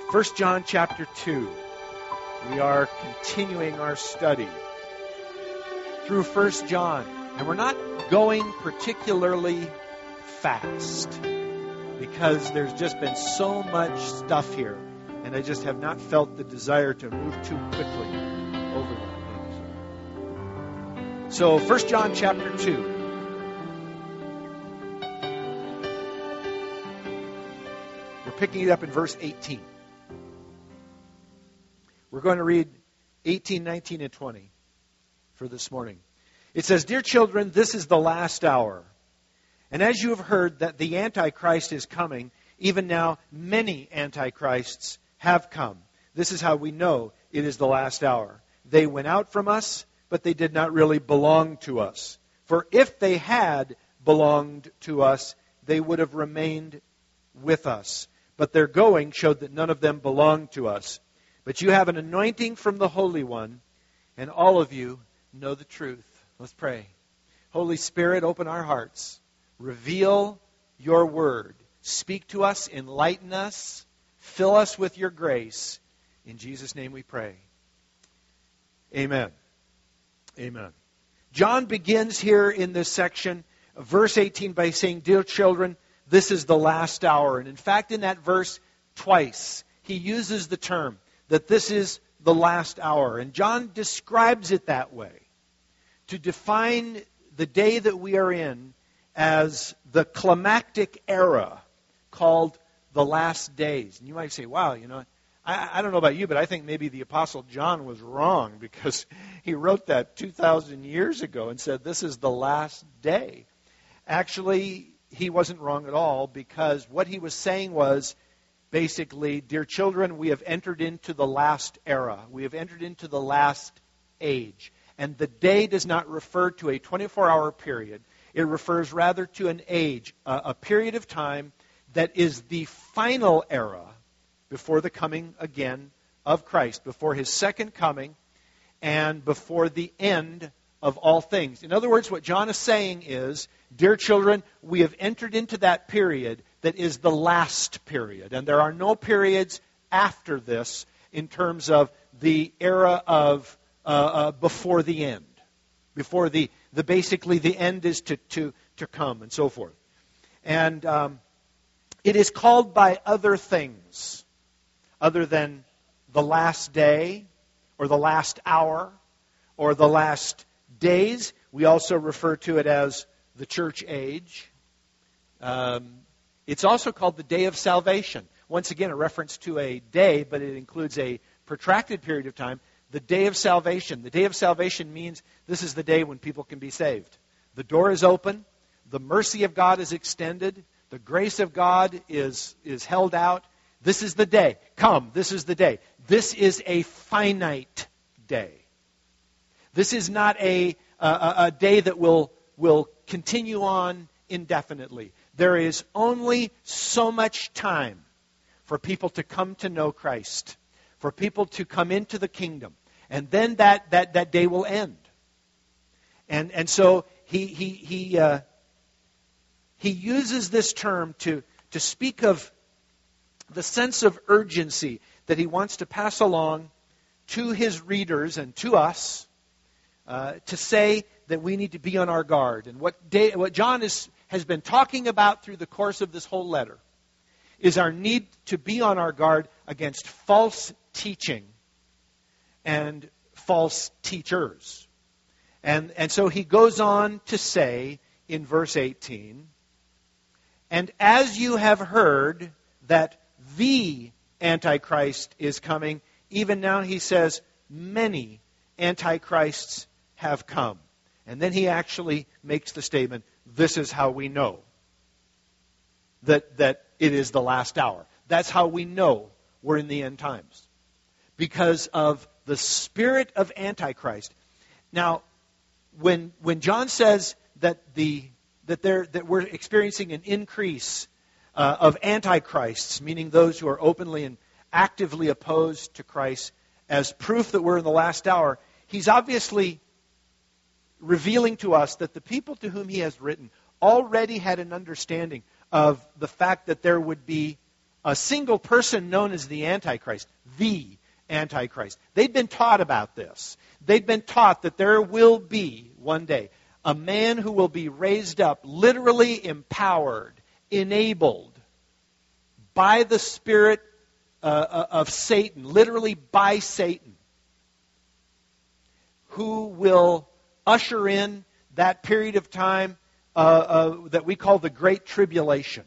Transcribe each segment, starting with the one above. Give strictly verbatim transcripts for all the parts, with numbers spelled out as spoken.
First John chapter two. We are continuing our study through First John. And we're not going particularly fast because there's just been so much stuff here. And I just have not felt the desire to move too quickly over that. So First John chapter two. We're picking it up in verse eighteen. We're going to read eighteen, nineteen, and twenty for this morning. It says, "Dear children, this is the last hour. And as you have heard that the Antichrist is coming, even now many Antichrists have come. This is how we know it is the last hour. They went out from us, but they did not really belong to us. For if they had belonged to us, they would have remained with us. But their going showed that none of them belonged to us. But you have an anointing from the Holy One, and all of you know the truth." Let's pray. Holy Spirit, open our hearts. Reveal your word. Speak to us, enlighten us, fill us with your grace. In Jesus' name we pray. Amen. Amen. John begins here in this section, verse eighteen, by saying, "Dear children, this is the last hour." And in fact, in that verse, twice, he uses the term that this is the last hour. And John describes it that way, to define the day that we are in as the climactic era called the last days. And you might say, wow, you know, I, I don't know about you, but I think maybe the Apostle John was wrong because he wrote that two thousand years ago and said this is the last day. Actually, he wasn't wrong at all, because what he was saying was, basically, dear children, we have entered into the last era. We have entered into the last age. And the day does not refer to a twenty-four hour period. It refers rather to an age, a, a period of time that is the final era before the coming again of Christ, before His second coming, and before the end of all things. In other words, what John is saying is, dear children, we have entered into that period that is the last period. And there are no periods after this in terms of the era of uh, uh, before the end. Before the, the basically the end is to, to, to come and so forth. And um, it is called by other things other than the last day or the last hour or the last days. We also refer to it as the church age. Um, it's also called the day of salvation. Once again, a reference to a day, but it includes a protracted period of time. The day of salvation. The day of salvation means this is the day when people can be saved. The door is open. The mercy of God is extended. The grace of God is, is held out. This is the day. Come, this is the day. This is a finite day. This is not a, a, a day that will, will continue on indefinitely. There is only so much time for people to come to know Christ, for people to come into the kingdom. And then that, that, that day will end. And, and so he, he, he, uh, he uses this term to, to speak of the sense of urgency that he wants to pass along to his readers and to us, uh, to say that we need to be on our guard. And what, day, what John is, has been talking about through the course of this whole letter is our need to be on our guard against false teaching and false teachers. And, and so he goes on to say in verse eighteen, "And as you have heard that the Antichrist is coming," even now he says, many Antichrists have come. And then he actually makes the statement, this is how we know that, that it is the last hour. That's how we know we're in the end times. Because of the spirit of Antichrist. Now, when when John says that the that there that we're experiencing an increase uh, of Antichrists, meaning those who are openly and actively opposed to Christ, as proof that we're in the last hour, he's obviously revealing to us that the people to whom he has written already had an understanding of the fact that there would be a single person known as the Antichrist, the Antichrist. They'd been taught about this. They'd been taught that there will be, one day, a man who will be raised up, literally empowered, enabled by the spirit uh, of Satan, literally by Satan, who will usher in that period of time uh, uh, that we call the Great Tribulation.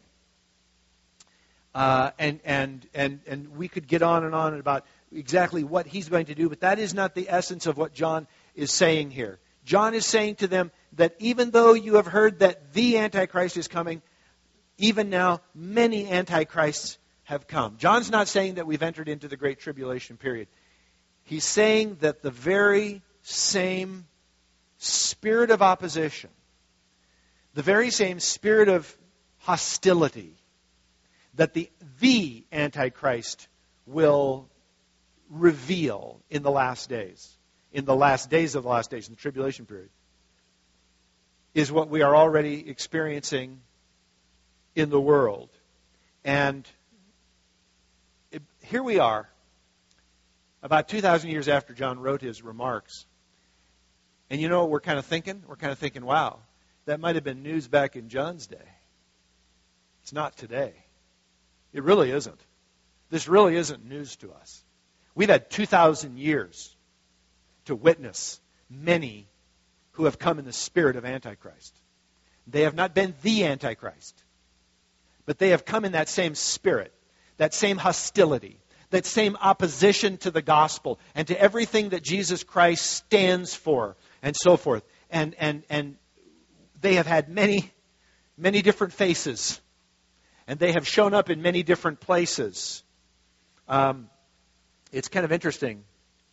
Uh, and, and, and, and we could get on and on about exactly what he's going to do, but that is not the essence of what John is saying here. John is saying to them that even though you have heard that the Antichrist is coming, even now many Antichrists have come. John's not saying that we've entered into the Great Tribulation period. He's saying that the very same spirit of opposition, the very same spirit of hostility that the, the Antichrist will reveal in the last days, in the last days of the last days, in the tribulation period, is what we are already experiencing in the world. And it, here we are, about two thousand years after John wrote his remarks. And you know what we're kind of thinking? We're kind of thinking, wow, that might have been news back in John's day. It's not today. It really isn't. This really isn't news to us. We've had two thousand years to witness many who have come in the spirit of Antichrist. They have not been the Antichrist, but they have come in that same spirit, that same hostility, that same opposition to the gospel and to everything that Jesus Christ stands for and so forth. And, and, and they have had many, many different faces. And they have shown up in many different places. Um, it's kind of interesting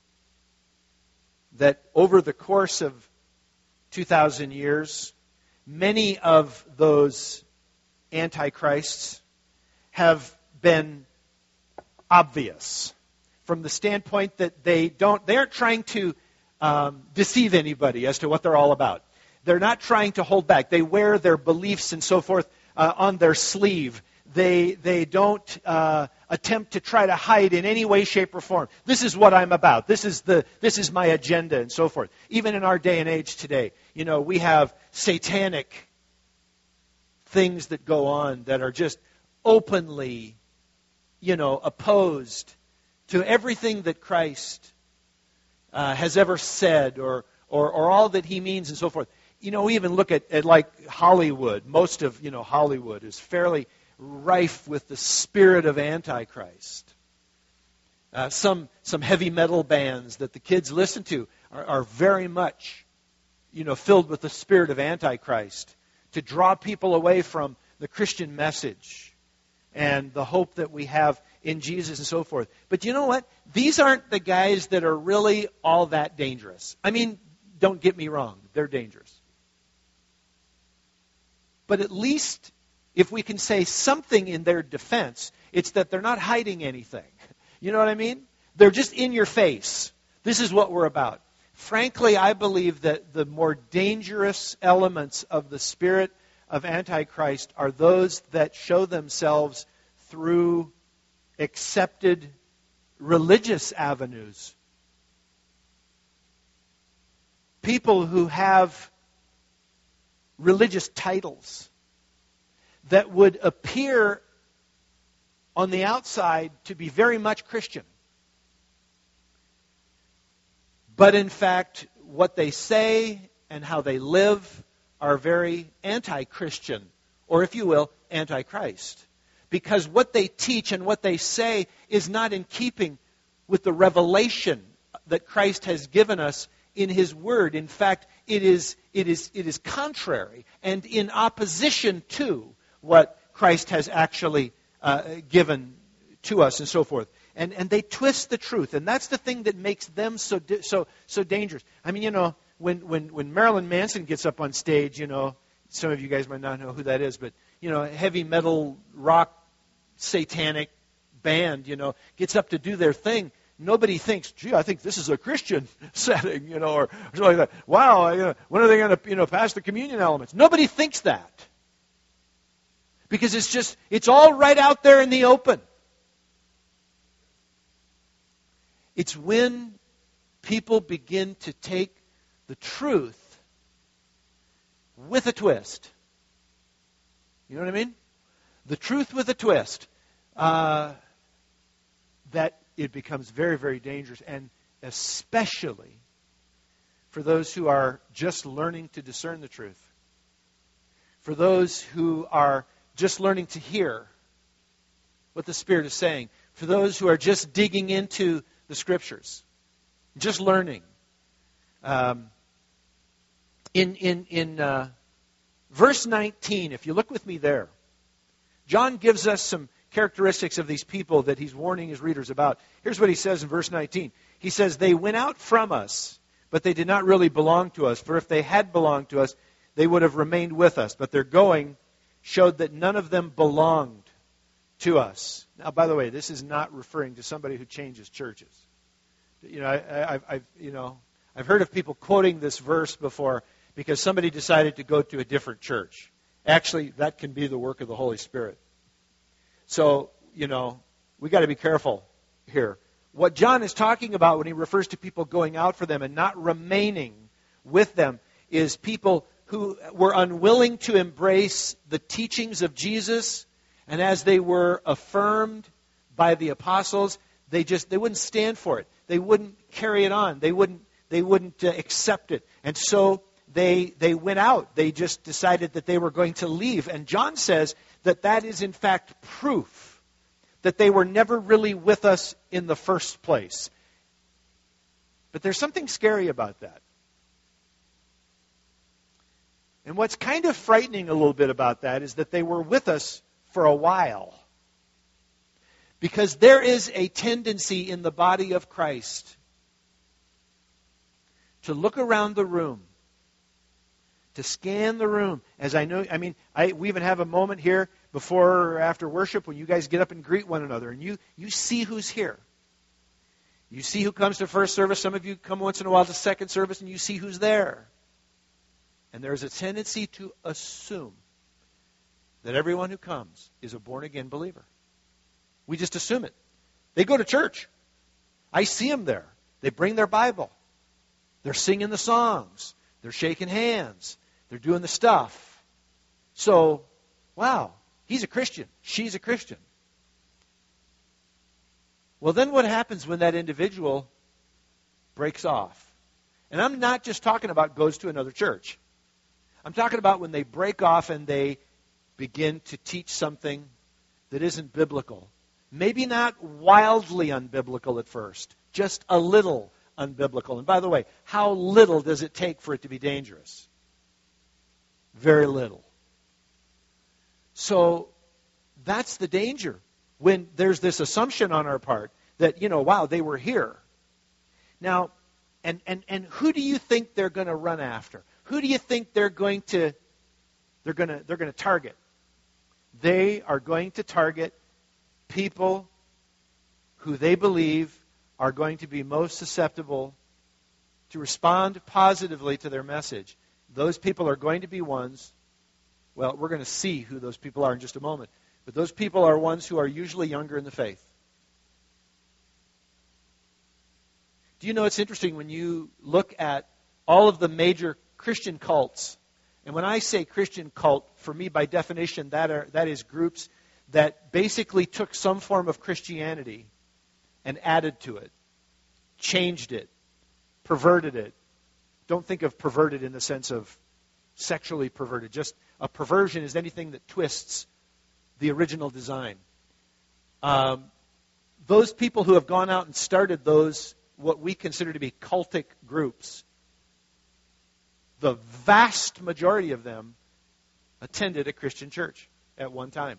that over the course of two thousand years, many of those antichrists have been obvious from the standpoint that they don't, they aren't trying to um, deceive anybody as to what they're all about. They're not trying to hold back. They wear their beliefs and so forth uh, on their sleeve. They they don't uh, attempt to try to hide in any way, shape, or form. This is what I'm about. This is the this is my agenda and so forth. Even in our day and age today, you know, we have satanic things that go on that are just openly, you know, opposed to everything that Christ uh, has ever said or, or or all that He means and so forth. You know, we even look at, at like Hollywood. Most of, you know, Hollywood is fairly rife with the spirit of Antichrist. Uh, some some heavy metal bands that the kids listen to are, are very much, you know, filled with the spirit of Antichrist to draw people away from the Christian message and the hope that we have in Jesus and so forth. But you know what? These aren't the guys that are really all that dangerous. I mean, don't get me wrong. They're dangerous. But at least if we can say something in their defense, it's that they're not hiding anything. You know what I mean? They're just in your face. This is what we're about. Frankly, I believe that the more dangerous elements of the spirit of Antichrist are those that show themselves through accepted religious avenues. People who have religious titles that would appear on the outside to be very much Christian. But in fact, what they say and how they live are very anti-Christian, or if you will, anti-Christ. Because what they teach and what they say is not in keeping with the revelation that Christ has given us in His Word. In fact, it is, it is, it is contrary and in opposition to what Christ has actually uh, given to us and so forth. And and they twist the truth, and that's the thing that makes them so so so dangerous. I mean, you know, when when when Marilyn Manson gets up on stage, you know, some of you guys might not know who that is, but you know, heavy metal rock satanic band, you know, gets up to do their thing. Nobody thinks, gee, I think this is a Christian setting, you know, or something like that. Wow, you know, when are they going to, you know, pass the communion elements? Nobody thinks that. Because it's just, it's all right out there in the open. It's when people begin to take the truth with a twist. You know what I mean? The truth with a twist. Uh, that it becomes very, very dangerous. And especially for those who are just learning to discern the truth. For those who are just learning to hear what the Spirit is saying. For those who are just digging into the Scriptures. Just learning. Um, in in, in uh, verse nineteen, if you look with me there, John gives us some characteristics of these people that he's warning his readers about. Here's what he says in verse nineteen. He says, they went out from us, but they did not really belong to us. For if they had belonged to us, they would have remained with us. But their going showed that none of them belonged to us. Now, by the way, this is not referring to somebody who changes churches. You know, I, I've, I've, you know, I've heard of people quoting this verse before because somebody decided to go to a different church. Actually, that can be the work of the Holy Spirit. So, you know, we got to be careful here. What John is talking about when he refers to people going out for them and not remaining with them is people who were unwilling to embrace the teachings of Jesus, and as they were affirmed by the apostles, they just they wouldn't stand for it. They wouldn't carry it on. They wouldn't they wouldn't uh, accept it. And so they they went out. They just decided that they were going to leave. And John says that that is in fact proof that they were never really with us in the first place. But there's something scary about that. And what's kind of frightening a little bit about that is that they were with us for a while. Because there is a tendency in the body of Christ to look around the room, to scan the room. As I know, I mean, I, we even have a moment here before or after worship when you guys get up and greet one another, and you, you see who's here. You see who comes to first service. Some of you come once in a while to second service, and you see who's there. And there's a tendency to assume that everyone who comes is a born-again believer. We just assume it. They go to church. I see them there. They bring their Bible. They're singing the songs. They're shaking hands. They're doing the stuff. So, wow, he's a Christian. She's a Christian. Well, then what happens when that individual breaks off? And I'm not just talking about goes to another church. I'm talking about when they break off and they begin to teach something that isn't biblical. Maybe not wildly unbiblical at first, just a little unbiblical. And by the way, how little does it take for it to be dangerous? Very little. So that's the danger when there's this assumption on our part that, you know, wow, they were here. Now, and, and, and who do you think they're going to run after? Who do you think they're going to they're going to they're going to target? They are going to target people who they believe are going to be most susceptible to respond positively to their message. Those people are going to be ones, well, we're going to see who those people are in just a moment, but those people are ones who are usually younger in the faith. Do you know it's interesting when you look at all of the major Christian cults, and when I say Christian cult, for me by definition that are that is groups that basically took some form of Christianity and added to it, changed it, perverted it. Don't think of perverted in the sense of sexually perverted. Just a perversion is anything that twists the original design. Um, those people who have gone out and started those, what we consider to be cultic groups, the vast majority of them attended a Christian church at one time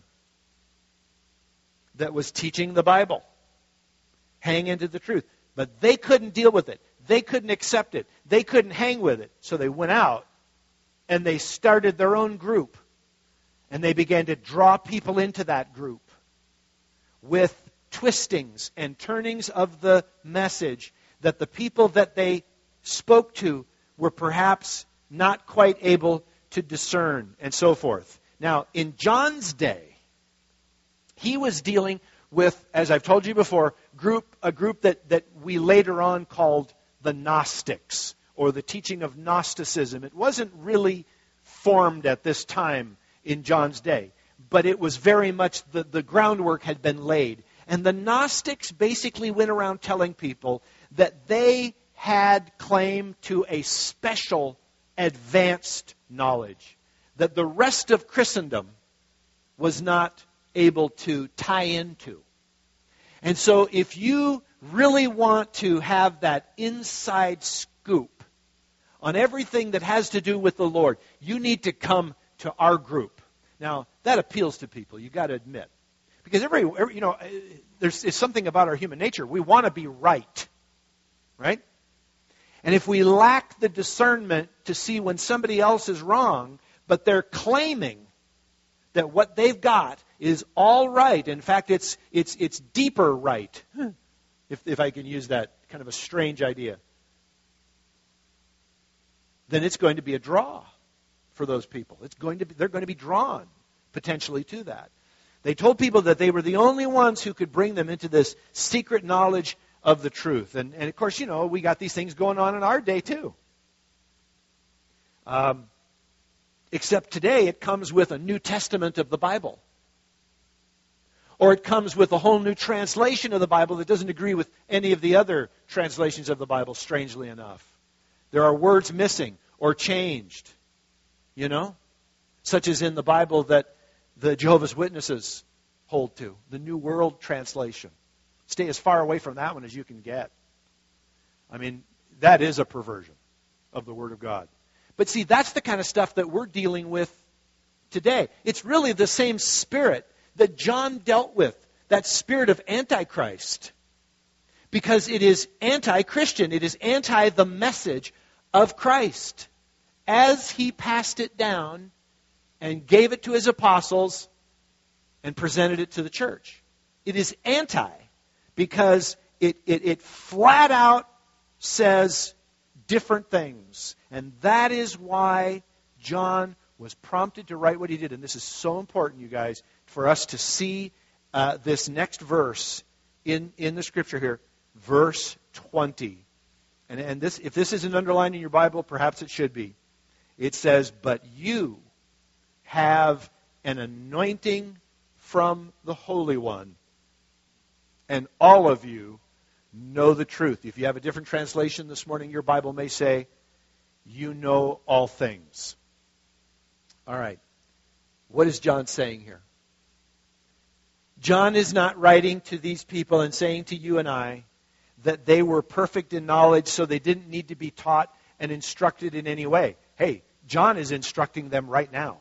that was teaching the Bible, hang into the truth. But they couldn't deal with it. They couldn't accept it. They couldn't hang with it. So they went out and they started their own group. And they began to draw people into that group with twistings and turnings of the message that the people that they spoke to were perhaps not quite able to discern and so forth. Now, in John's day, he was dealing with, as I've told you before, group a group that, that we later on called the Gnostics, or the teaching of Gnosticism. It wasn't really formed at this time in John's day, but it was very much, the, the groundwork had been laid. And the Gnostics basically went around telling people that they had claim to a special advanced knowledge that the rest of Christendom was not able to tie into. And so if you really want to have that inside scoop on everything that has to do with the Lord, you need to come to our group. Now, that appeals to people, you got to admit. Because every, every you know, there's, there's something about our human nature. We want to be right. Right? And if we lack the discernment to see when somebody else is wrong, but they're claiming that what they've got is all right. In fact, it's it's it's deeper right, if if I can use that kind of a strange idea. Then it's going to be a draw for those people. It's going to be, they're going to be drawn potentially to that. They told people that they were the only ones who could bring them into this secret knowledge of the truth. And, and of course, you know, we got these things going on in our day too. Um, except today it comes with a New Testament of the Bible. Or it comes with a whole new translation of the Bible that doesn't agree with any of the other translations of the Bible, strangely enough. There are words missing or changed, you know, such as in the Bible that the Jehovah's Witnesses hold to, the New World Translation. Stay as far away from that one as you can get. I mean, that is a perversion of the Word of God. But see, that's the kind of stuff that we're dealing with today. It's really the same spirit that John dealt with, that spirit of Antichrist. Because it is anti-Christian. It is anti the message of Christ. As he passed it down and gave it to his apostles and presented it to the church. It is anti. Because it, it, it flat out says different things. And that is why John was prompted to write what he did. And this is so important, you guys, for us to see uh, this next verse in, in the Scripture here. Verse twenty. And, and this, if this isn't underlined in your Bible, perhaps it should be. It says, "But you have an anointing from the Holy One, and all of you know the truth." If you have a different translation this morning, your Bible may say, "You know all things." All right. What is John saying here? John is not writing to these people and saying to you and I that they were perfect in knowledge, so they didn't need to be taught and instructed in any way. Hey, John is instructing them right now.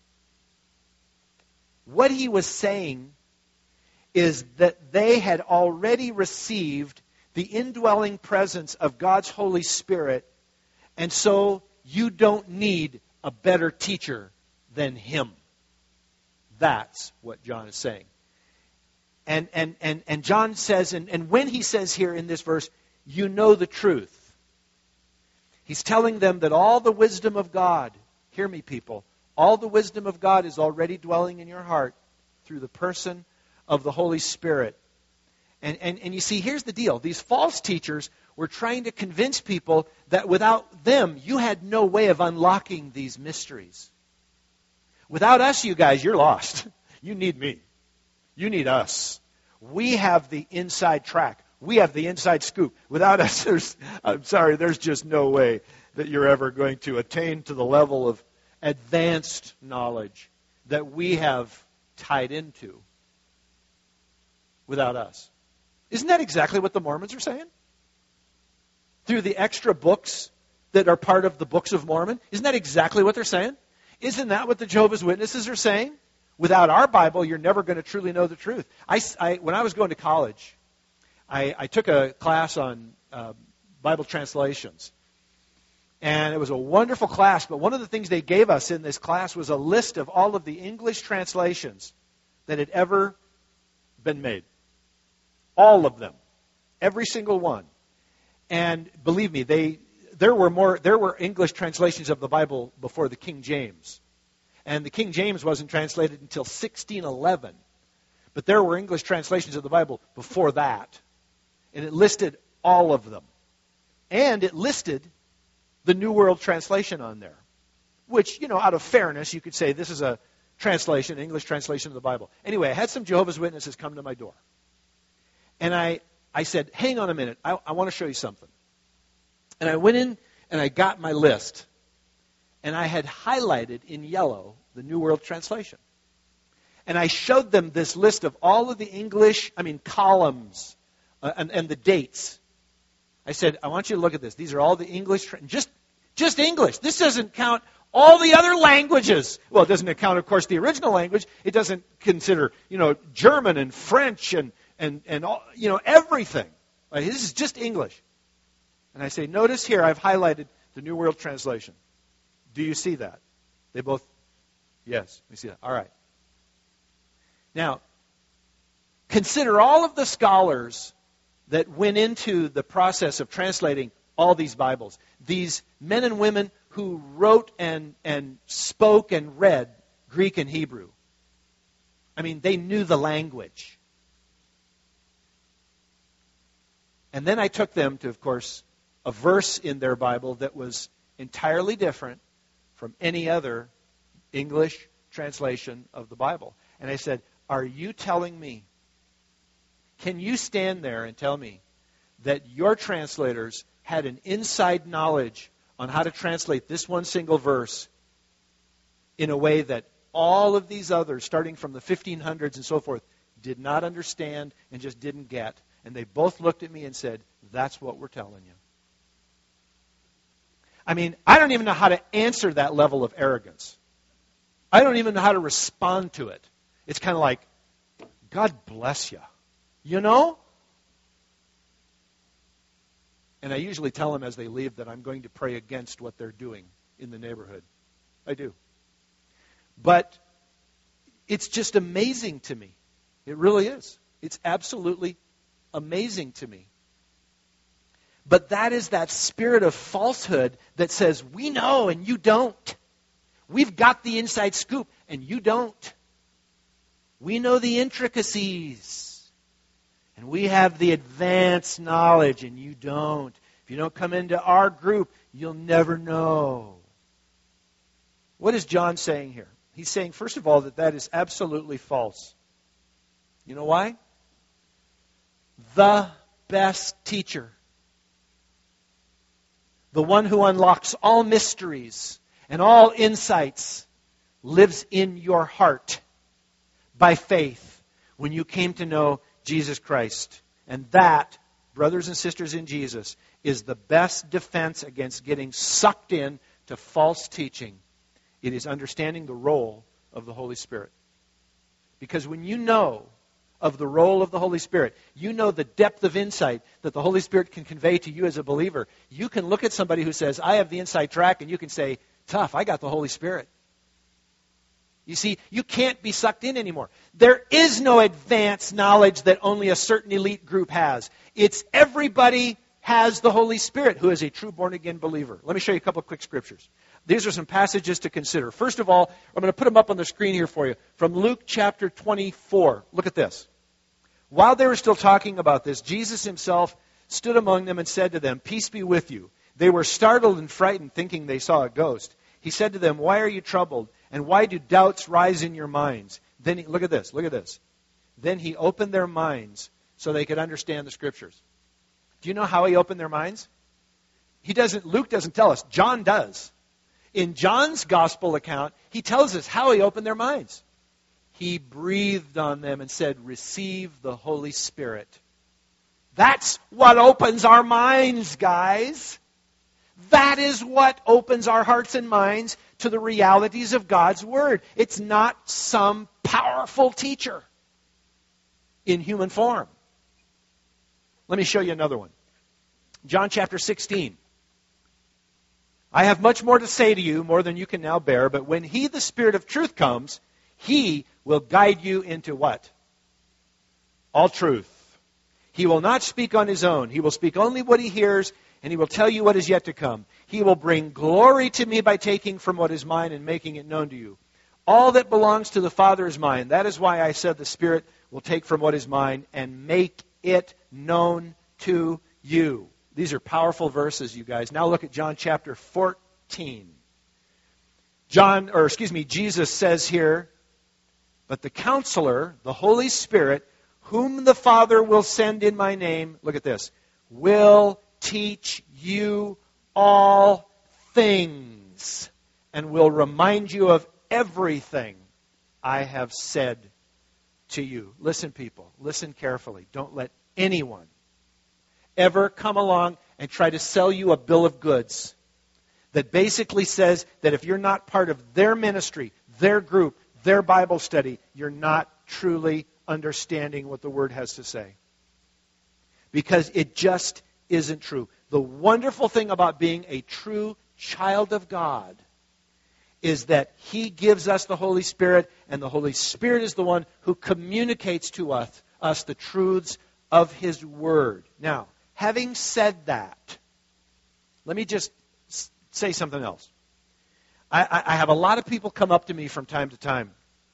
What he was saying is that they had already received the indwelling presence of God's Holy Spirit, and so you don't need a better teacher than him. That's what John is saying. And and and, and John says, and, and when he says here in this verse, you know the truth, he's telling them that all the wisdom of God, hear me people, all the wisdom of God is already dwelling in your heart through the person of the Holy Spirit. And, and, and you see, here's the deal. These false teachers were trying to convince people that without them, you had no way of unlocking these mysteries. Without us, you guys, you're lost. You need me. You need us. We have the inside track. We have the inside scoop. Without us, there's, I'm sorry, there's just no way that you're ever going to attain to the level of advanced knowledge that we have tied into without us. Isn't that exactly what the Mormons are saying? Through the extra books that are part of the Books of Mormon? Isn't that exactly what they're saying? Isn't that what the Jehovah's Witnesses are saying? Without our Bible, you're never going to truly know the truth. I, I, when I was going to college, I, I took a class on uh, Bible translations. And it was a wonderful class, but one of the things they gave us in this class was a list of all of the English translations that had ever been made. All of them. Every single one. And believe me, they there were more there were English translations of the Bible before the King James. And the King James wasn't translated until sixteen eleven. But there were English translations of the Bible before that. And it listed all of them. And it listed the New World Translation on there. Which, you know, out of fairness, you could say this is a translation, English translation of the Bible. Anyway, I had some Jehovah's Witnesses come to my door. And I, I said, hang on a minute, I, I want to show you something. And I went in and I got my list. And I had highlighted in yellow the New World Translation. And I showed them this list of all of the English, I mean, columns uh, and, and the dates. I said, I want you to look at this. These are all the English, just, just English. This doesn't count all the other languages. Well, it doesn't account, of course, the original language. It doesn't consider, you know, German and French and, and, and all, you know, everything. Like, this is just English. And I say, notice here I've highlighted the New World Translation. Do you see that? They both, yes, we see that. All right. Now, consider all of the scholars that went into the process of translating all these Bibles. These men and women who wrote and, and spoke and read Greek and Hebrew. I mean, they knew the language. And then I took them to, of course, a verse in their Bible that was entirely different from any other English translation of the Bible. And I said, are you telling me, can you stand there and tell me that your translators had an inside knowledge on how to translate this one single verse in a way that all of these others, starting from the fifteen hundreds and so forth, did not understand and just didn't get? And they both looked at me and said, that's what we're telling you. I mean, I don't even know how to answer that level of arrogance. I don't even know how to respond to it. It's kind of like, God bless you. You know? And I usually tell them as they leave that I'm going to pray against what they're doing in the neighborhood. I do. But it's just amazing to me. It really is. It's absolutely amazing to me. But that is that spirit of falsehood that says, we know and you don't. We've got the inside scoop and you don't. We know the intricacies. And we have the advanced knowledge and you don't. If you don't come into our group, you'll never know. What is John saying here? He's saying, first of all, that that is absolutely false. You know why? The best teacher, the one who unlocks all mysteries and all insights, lives in your heart by faith when you came to know Jesus Christ. And that, brothers and sisters in Jesus, is the best defense against getting sucked in to false teaching. It is understanding the role of the Holy Spirit. Because when you know of the role of the Holy Spirit, you know the depth of insight that the Holy Spirit can convey to you as a believer. You can look at somebody who says, I have the inside track, and you can say, tough, I got the Holy Spirit. You see, you can't be sucked in anymore. There is no advanced knowledge that only a certain elite group has. It's everybody has the Holy Spirit who is a true born-again believer. Let me show you a couple of quick scriptures. These are some passages to consider. First of all, I'm going to put them up on the screen here for you. From Luke chapter twenty-four. Look at this. While they were still talking about this, Jesus himself stood among them and said to them, peace be with you. They were startled and frightened, thinking they saw a ghost. He said to them, why are you troubled? And why do doubts rise in your minds? Then he, look at this, look at this. Then he opened their minds so they could understand the Scriptures. Do you know how he opened their minds? He doesn't. Luke doesn't tell us. John does. In John's gospel account, he tells us how he opened their minds. He breathed on them and said, receive the Holy Spirit. That's what opens our minds, guys. That is what opens our hearts and minds to the realities of God's Word. It's not some powerful teacher in human form. Let me show you another one. John chapter sixteen. I have much more to say to you, more than you can now bear, but when He, the Spirit of truth, comes, He will guide you into what? All truth. He will not speak on His own. He will speak only what He hears, and He will tell you what is yet to come. He will bring glory to me by taking from what is mine and making it known to you. All that belongs to the Father is mine. That is why I said the Spirit will take from what is mine and make it known to you. These are powerful verses, you guys. Now look at John chapter fourteen. John, or excuse me, Jesus says here, but the Counselor, the Holy Spirit, whom the Father will send in my name, look at this, will teach you all things and will remind you of everything I have said to you. Listen, people, listen carefully. Don't let anyone ever come along and try to sell you a bill of goods that basically says that if you're not part of their ministry, their group, their Bible study, you're not truly understanding what the Word has to say. Because it just isn't true. The wonderful thing about being a true child of God is that He gives us the Holy Spirit, and the Holy Spirit is the one who communicates to us, us the truths of His Word. Now, having said that, let me just say something else. I, I have a lot of people come up to me from time to time,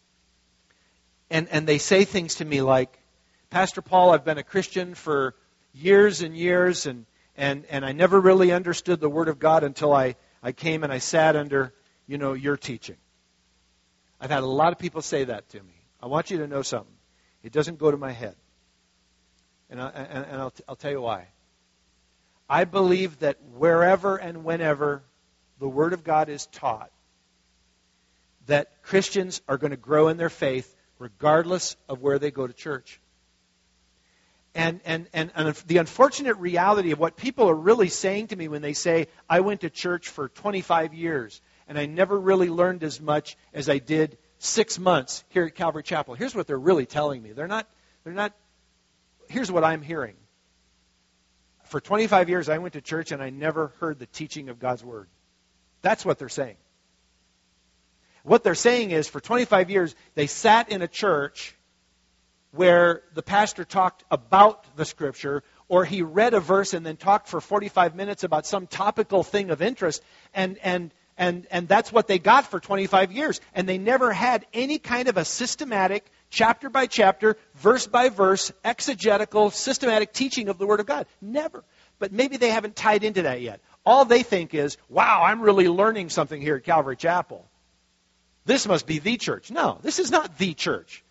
and, and they say things to me like, Pastor Paul, I've been a Christian for years and years, and, and, and I never really understood the Word of God until I, I came and I sat under, you know, your teaching. I've had a lot of people say that to me. I want you to know something. It doesn't go to my head. And, I, and, and I'll, I'll tell you why. I believe that wherever and whenever the Word of God is taught, that Christians are going to grow in their faith regardless of where they go to church. And, and, and, and the unfortunate reality of what people are really saying to me when they say, I went to church for twenty-five years and I never really learned as much as I did six months here at Calvary Chapel. Here's what they're really telling me. They're not, they're not, here's what I'm hearing. For twenty-five years I went to church and I never heard the teaching of God's Word. That's what they're saying. What they're saying is for twenty-five years they sat in a church where the pastor talked about the Scripture, or he read a verse and then talked for forty-five minutes about some topical thing of interest, and and and and that's what they got for twenty-five years. And they never had any kind of a systematic, chapter by chapter, verse by verse, exegetical, systematic teaching of the Word of God. Never. But maybe they haven't tied into that yet. All they think is, wow, I'm really learning something here at Calvary Chapel. This must be the church. No, this is not the church.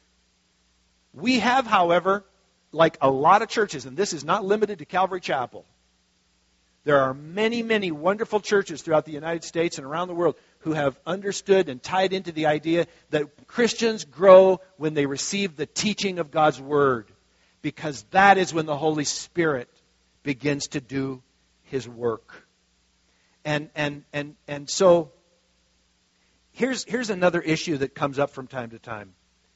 We have, however, like a lot of churches, and this is not limited to Calvary Chapel, there are many, many wonderful churches throughout the United States and around the world who have understood and tied into the idea that Christians grow when they receive the teaching of God's Word, because that is when the Holy Spirit begins to do His work. And and and and so here's here's another issue that comes up from time to time.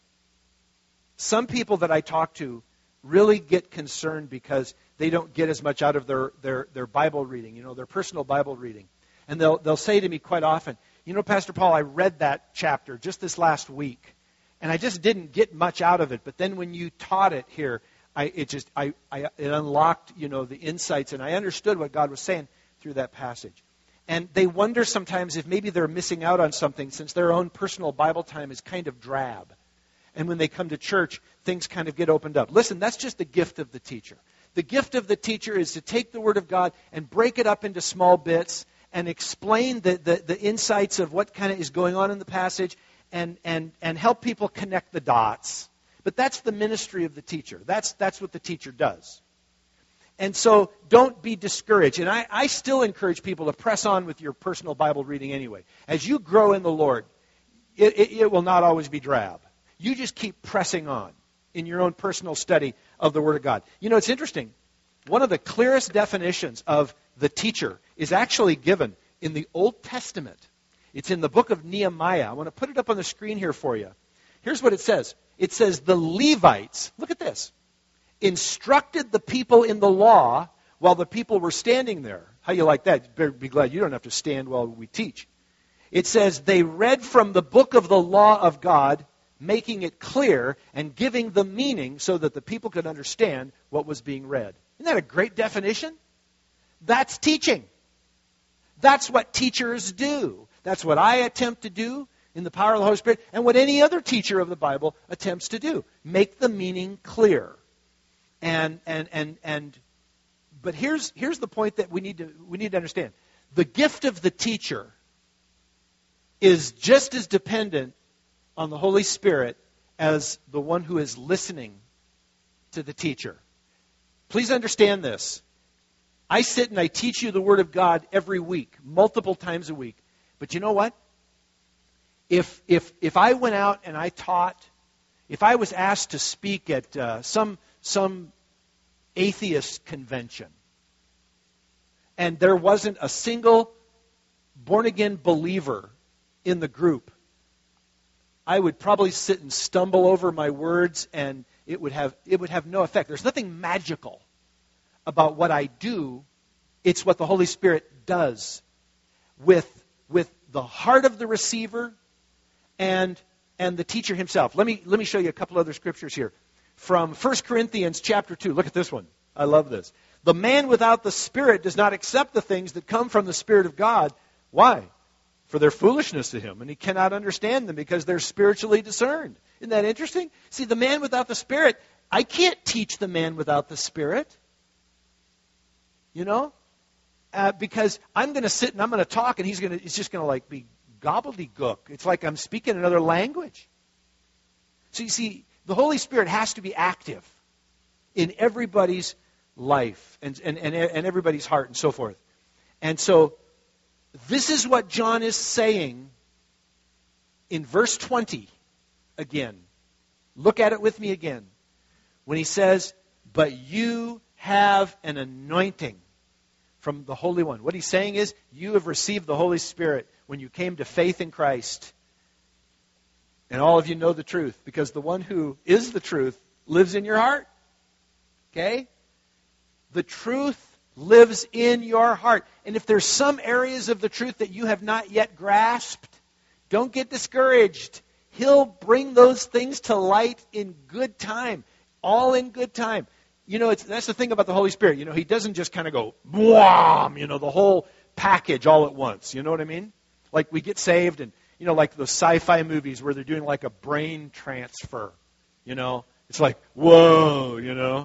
Some people that I talk to really get concerned because they don't get as much out of their, their, their Bible reading, you know, their personal Bible reading. And they'll they'll say to me quite often, you know, Pastor Paul, I read that chapter just this last week, and I just didn't get much out of it. But then when you taught it here, I it just I, I it unlocked, you know, the insights, and I understood what God was saying through that passage. And they wonder sometimes if maybe they're missing out on something since their own personal Bible time is kind of drab. And when they come to church, things kind of get opened up. Listen, that's just the gift of the teacher. The gift of the teacher is to take the Word of God and break it up into small bits and explain the, the, the insights of what kind of is going on in the passage and, and, and help people connect the dots. But that's the ministry of the teacher. That's, that's what the teacher does. And so don't be discouraged. And I, I still encourage people to press on with your personal Bible reading anyway. As you grow in the Lord, it, it, it will not always be drab. You just keep pressing on in your own personal study of the Word of God. You know, it's interesting. One of the clearest definitions of the teacher is actually given in the Old Testament. It's in the book of Nehemiah. I want to put it up on the screen here for you. Here's what it says. It says, the Levites, look at this, instructed the people in the law while the people were standing there. How you like that? You better be glad you don't have to stand while we teach. It says, they read from the book of the law of God, making it clear and giving the meaning so that the people could understand what was being read. Isn't that a great definition? That's teaching. That's what teachers do. That's what I attempt to do. in the power of the Holy Spirit, and what any other teacher of the Bible attempts to do. Make the meaning clear. And and and and but here's here's the point that we need to we need to understand. The gift of the teacher is just as dependent on the Holy Spirit as the one who is listening to the teacher. Please understand this. I sit and I teach you the Word of God every week, multiple times a week. But you know what? If if if I went out and I taught, if I was asked to speak at uh, some some atheist convention, and there wasn't a single born-again believer in the group, I would probably sit and stumble over my words, and it would have it would have no effect. There's nothing magical about what I do. It's what the Holy Spirit does with with the heart of the receiver and and the teacher himself. Let me let me show you a couple other scriptures here. From First Corinthians chapter two. Look at this one. I love this. The man without the Spirit does not accept the things that come from the Spirit of God. Why? For their foolishness to him, and he cannot understand them because they're spiritually discerned. Isn't that interesting? See, the man without the Spirit, I can't teach the man without the Spirit. You know? Uh, because I'm going to sit and I'm going to talk, and he's going to, it's just going to like be gobbledygook. It's like I'm speaking another language. So you see, the Holy Spirit has to be active in everybody's life and, and, and, and everybody's heart and so forth. And so this is what John is saying in verse twenty again. Look at it with me again. When he says, but you have an anointing from the Holy One. What he's saying is, you have received the Holy Spirit when you came to faith in Christ. And all of you know the truth, because the one who is the truth lives in your heart. Okay? The truth lives in your heart. And if there's some areas of the truth that you have not yet grasped, don't get discouraged. He'll bring those things to light in good time. All in good time. You know, it's, that's the thing about the Holy Spirit. You know, He doesn't just kind of go, wham, you know, the whole package all at once. You know what I mean? Like we get saved and, you know, like those sci-fi movies where they're doing like a brain transfer. You know, it's like, whoa, you know.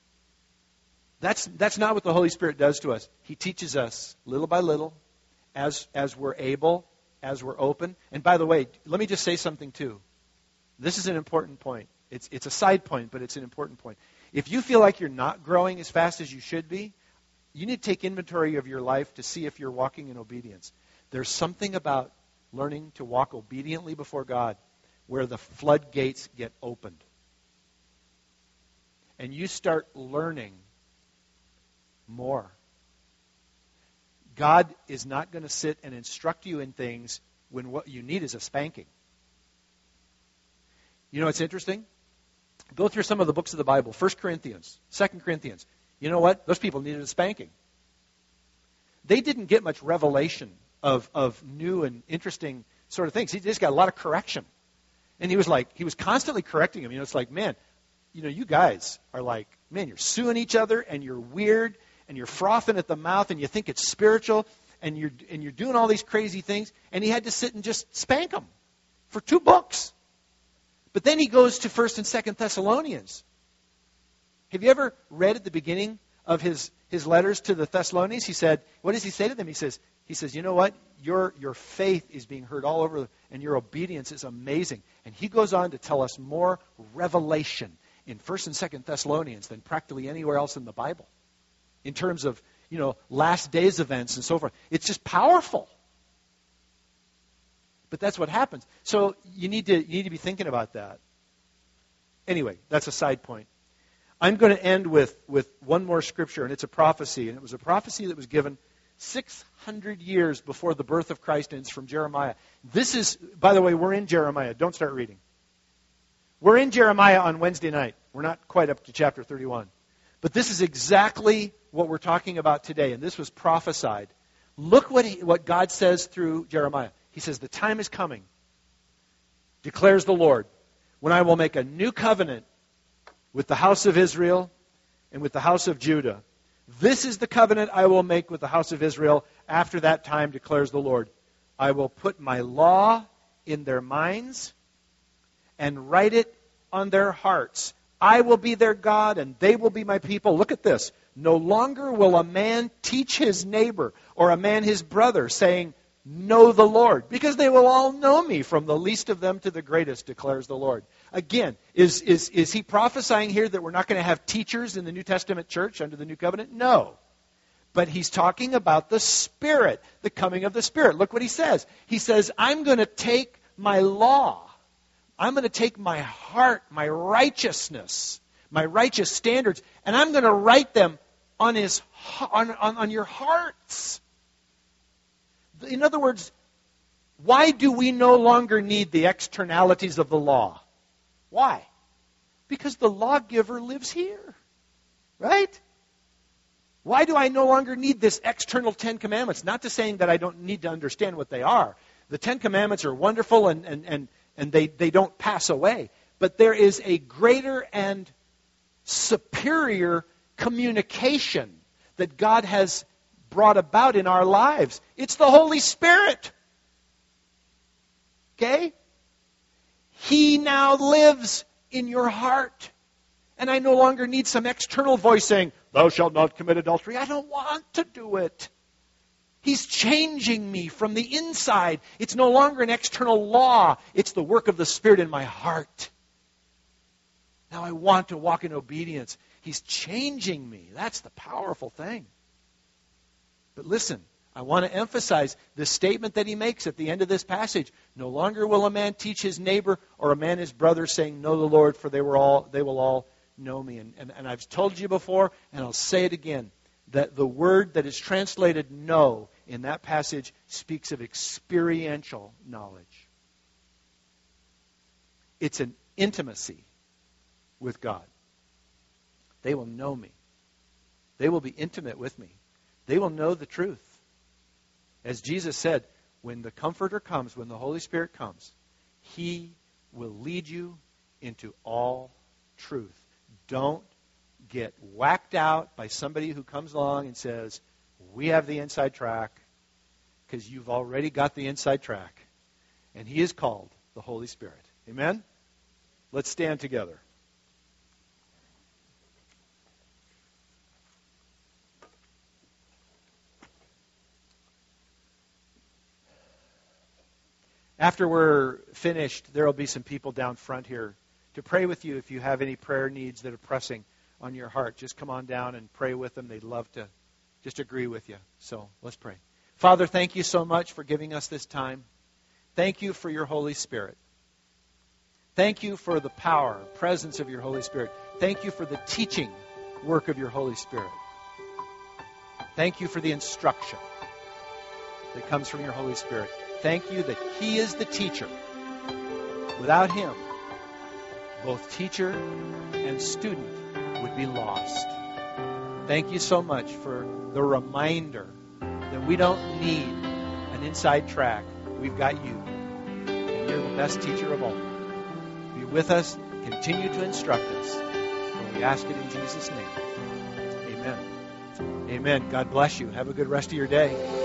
That's that's not what the Holy Spirit does to us. He teaches us little by little as as we're able, as we're open. And by the way, let me just say something too. This is an important point. It's it's a side point, but it's an important point. If you feel like you're not growing as fast as you should be, you need to take inventory of your life to see if you're walking in obedience. There's something about learning to walk obediently before God where the floodgates get opened. And you start learning more. God is not going to sit and instruct you in things when what you need is a spanking. You know what's interesting? Go through some of the books of the Bible. First Corinthians, Second Corinthians. You know what? Those people needed a spanking. They didn't get much revelation of, of new and interesting sort of things. He just got a lot of correction. And he was like, he was constantly correcting them. You know, it's like, man, you know, you guys are like, man, you're suing each other and you're weird and you're frothing at the mouth and you think it's spiritual and you're and you're doing all these crazy things. And he had to sit and just spank them for two books. But then he goes to First and Second Thessalonians. Have you ever read at the beginning of his, his letters to the Thessalonians? He said, what does he say to them? He says, he says, you know what? Your your faith is being heard all over, and your obedience is amazing. And he goes on to tell us more revelation in First and Second Thessalonians than practically anywhere else in the Bible, in terms of, you know, last days events and so forth. It's just powerful. But that's what happens. So you need to you need to be thinking about that. Anyway, that's a side point. I'm going to end with, with one more scripture, and it's a prophecy. And it was a prophecy that was given six hundred years before the birth of Christ, and it's from Jeremiah. This is, by the way, we're in Jeremiah. Don't start reading. We're in Jeremiah on Wednesday night. We're not quite up to chapter thirty-one. But this is exactly what we're talking about today, and this was prophesied. Look what he, what God says through Jeremiah. He says, the time is coming, declares the Lord, when I will make a new covenant with the house of Israel and with the house of Judah. This is the covenant I will make with the house of Israel after that time, declares the Lord. I will put my law in their minds and write it on their hearts. I will be their God and they will be my people. Look at this. No longer will a man teach his neighbor or a man his brother, saying, know the Lord, because they will all know me, from the least of them to the greatest, declares the Lord. Again, is, is, is he prophesying here that we're not going to have teachers in the New Testament church under the New Covenant? No. But he's talking about the Spirit, the coming of the Spirit. Look what he says. He says, I'm going to take my law, I'm going to take my heart, my righteousness, my righteous standards, and I'm going to write them on, his, on, on, on your hearts. In other words, why do we no longer need the externalities of the law? Why? Because the lawgiver lives here. Right? Why do I no longer need this external Ten Commandments? Not to saying that I don't need to understand what they are. The Ten Commandments are wonderful and, and, and, and they, they don't pass away. But there is a greater and superior communication that God has brought about in our lives. It's the Holy Spirit. Okay? He now lives in your heart. And I no longer need some external voice saying, thou shalt not commit adultery. I don't want to do it. He's changing me from the inside. It's no longer an external law. It's the work of the Spirit in my heart. Now I want to walk in obedience. He's changing me. That's the powerful thing. But listen, I want to emphasize the statement that he makes at the end of this passage. No longer will a man teach his neighbor or a man his brother, saying, know the Lord, for they were all they will all know me. And, and, and I've told you before, and I'll say it again, that the word that is translated know in that passage speaks of experiential knowledge. It's an intimacy with God. They will know me. They will be intimate with me. They will know the truth. As Jesus said, when the Comforter comes, when the Holy Spirit comes, He will lead you into all truth. Don't get whacked out by somebody who comes along and says, we have the inside track, because you've already got the inside track. And He is called the Holy Spirit. Amen? Let's stand together. After we're finished, there will be some people down front here to pray with you if you have any prayer needs that are pressing on your heart. Just come on down and pray with them. They'd love to just agree with you. So let's pray. Father, thank you so much for giving us this time. Thank you for your Holy Spirit. Thank you for the power, presence of your Holy Spirit. Thank you for the teaching work of your Holy Spirit. Thank you for the instruction that comes from your Holy Spirit. Thank you that He is the teacher. Without Him, both teacher and student would be lost. Thank you so much for the reminder that we don't need an inside track. We've got you. And you're the best teacher of all. Be with us. Continue to instruct us. And we ask it in Jesus' name. Amen. Amen. God bless you. Have a good rest of your day.